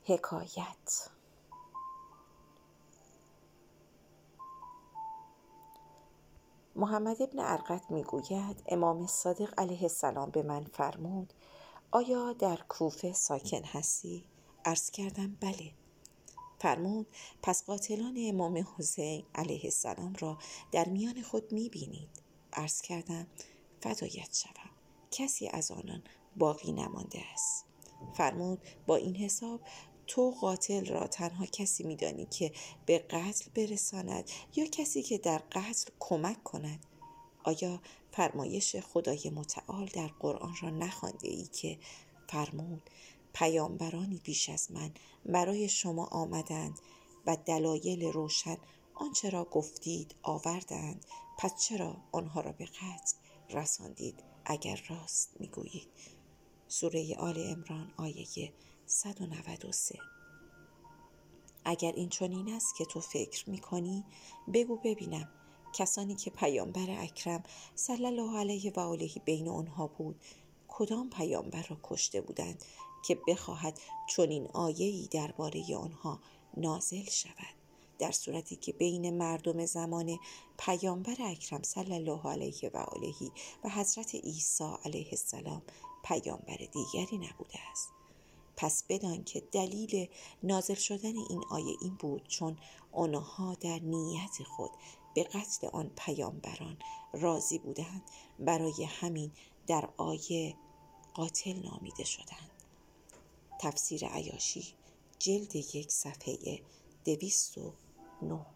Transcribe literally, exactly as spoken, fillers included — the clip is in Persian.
حکایت. محمد ابن ارقط میگوید امام صادق علیه السلام به من فرمود آیا در کوفه ساکن هستی؟ عرض کردم بله. فرمود پس قاتلان امام حسین علیه السلام را در میان خود میبینید؟ عرض کردم فدایت شوم، کسی از آنان باقی نمانده است. فرمود با این حساب تو قاتل را تنها کسی می‌دانی که به قتل برساند یا کسی که در قتل کمک کند؟ آیا فرمایش خدای متعال در قرآن را نخوانده ای که فرمود پیامبرانی پیش از من برای شما آمدند و دلایل روشن آنچه را گفتید آوردند، پس چرا آنها را به قتل رساندید اگر راست میگویید؟ سوره آل عمران آیه صد و نود و سه. اگر این چنین است که تو فکر میکنی بگو ببینم کسانی که پیامبر اکرم صلی الله علیه و آله بین آنها بود کدام پیامبر را کشته بودند که بخواهد چنین آیه‌ای درباره آنها نازل شود، در صورتی که بین مردم زمان پیامبر اکرم صلی الله علیه و آله و حضرت عیسی علیه السلام پیامبر دیگری نبوده است. پس بدان که دلیل نازل شدن این آیه این بود چون آنها در نیت خود به قتل آن پیامبران راضی بودند، برای همین در آیه قاتل نامیده شدند. تفسیر عیاشی جلد یک صفحه دویست و نه.